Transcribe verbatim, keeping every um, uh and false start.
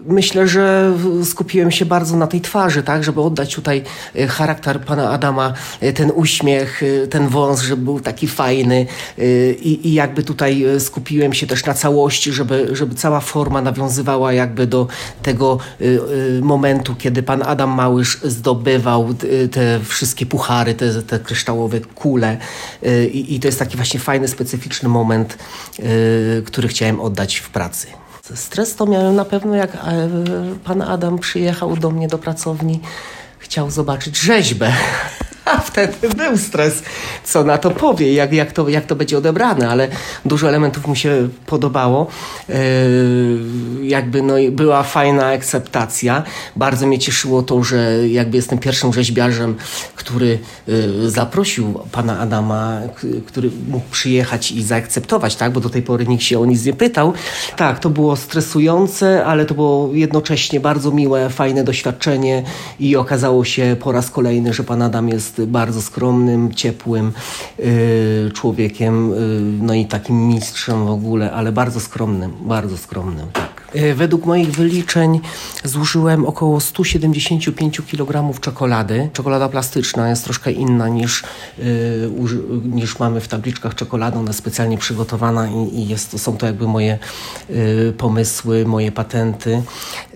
myślę, że skupiłem się bardzo na tej twarzy, tak, żeby oddać tutaj charakter pana Adama, ten uśmiech, ten wąs, żeby był taki fajny i, i jakby tutaj skupiłem się też na całości, żeby, żeby cała forma nawiązywała jakby do tego momentu, kiedy pan Adam Małysz zdobywał te wszystkie puchary, te, te kryształowe kule i, i to jest taki właśnie fajny, specyficzny moment, który chciałem oddać w pracy. Stres to miałem na pewno, jak pan Adam przyjechał do mnie do pracowni, chciał zobaczyć rzeźbę. A wtedy był stres, co na to powie, jak, jak, to, jak to będzie odebrane, ale dużo elementów mu się podobało. Yy, jakby no, była fajna akceptacja. Bardzo mnie cieszyło to, że jakby jestem pierwszym rzeźbiarzem, który yy, zaprosił pana Adama, k- który mógł przyjechać i zaakceptować, tak? Bo do tej pory nikt się o nic nie pytał. Tak, to było stresujące, ale to było jednocześnie bardzo miłe, fajne doświadczenie i okazało się po raz kolejny, że pan Adam jest bardzo skromnym, ciepłym y, człowiekiem, y, no i takim mistrzem w ogóle, ale bardzo skromnym, bardzo skromnym, tak. Y, według moich wyliczeń zużyłem około sto siedemdziesiąt pięć kilogramów czekolady. Czekolada plastyczna jest troszkę inna niż, y, uży, niż mamy w tabliczkach czekolady. Ona jest specjalnie przygotowana i, i jest, są to jakby moje y, pomysły, moje patenty.